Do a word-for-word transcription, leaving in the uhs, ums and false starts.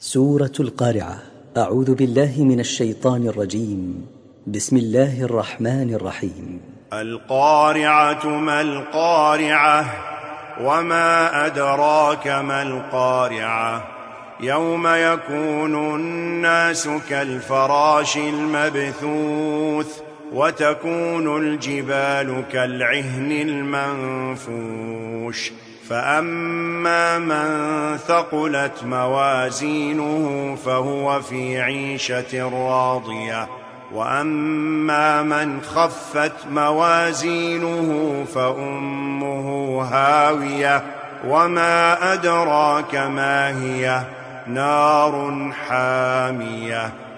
سورة القارعة. أعوذ بالله من الشيطان الرجيم. بسم الله الرحمن الرحيم. القارعة ما القارعة وما أدراك ما القارعة يوم يكون الناس كالفراش المبثوث وتكون الجبال كالعهن المنفوش فأما من ثقلت موازينه فهو في عيشة راضية وأما من خفت موازينه فأمه هاوية وما أدراك ما هي نار حامية